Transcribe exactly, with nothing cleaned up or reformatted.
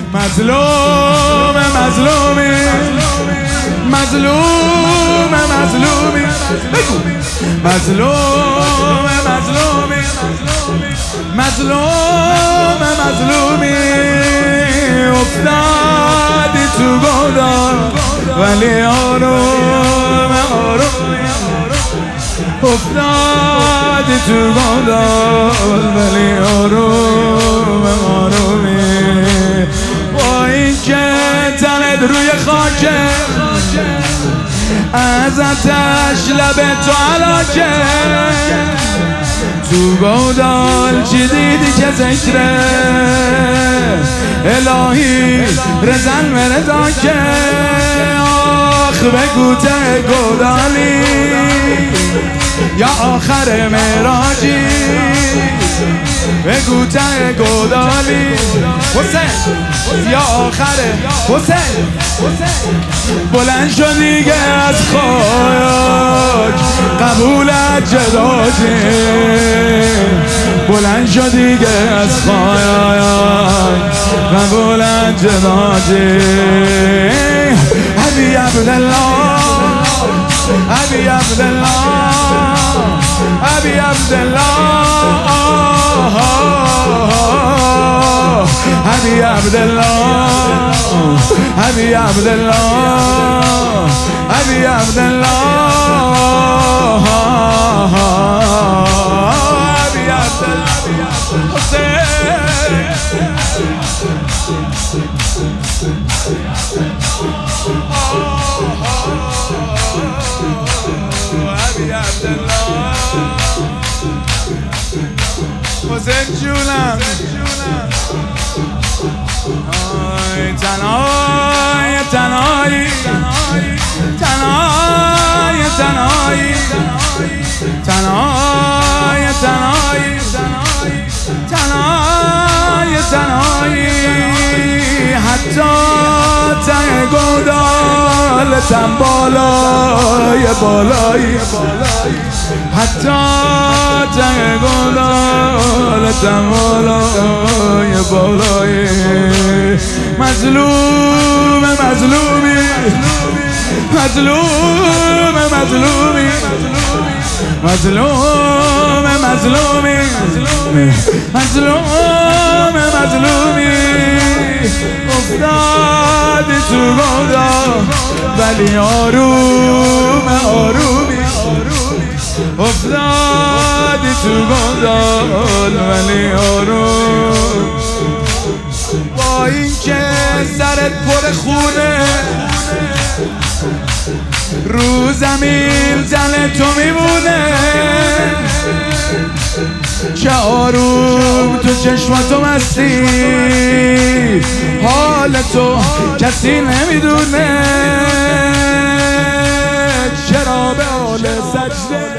مظلوم مظلومی مظلوم مظلومی مظلوم مظلومی مظلوم مظلومی افتادی تو گودال ولی آروم آرومی افتادی تو گودال ولی آروم آرومی با این که تنت روی خاکه از آتش لب تو علاکه تو گودال چی دیدی که ذکره الهی رزن مرزا که آخ بگو ته گودالی یا آخر معراجی بگو ته گودالی حسین یا آخر حسین بلند شو دیگه از خاک قبولت جداجی بلند شو دیگه از خاک قبولت جداجی ابی عبدالله ابی عبدالله ابی عبدالله ابی عبدالله ابی عبدالله ابی عبدالله ابی عبدالله ابی عبدالله حسین جونم آی تنهای تنهایی تنهای تنهایی تنهای تنهایی تنهای تنهایی حتی ته گودالتم بالای بالایی حتی ته گودالتم بالای بالایی مظلوم مظلومی مظلوم مظلومی مظلوم مظلومی مظلوم مظلومی افتادی تو گودال ولی آروم آرومی افتادی تو گودال ولی آروم با این که سرت پر خونه رو زمین زن تو میمونه چه آروم تو چشماتو مستی حال تو کسی نمیدونه چرا به حال سجده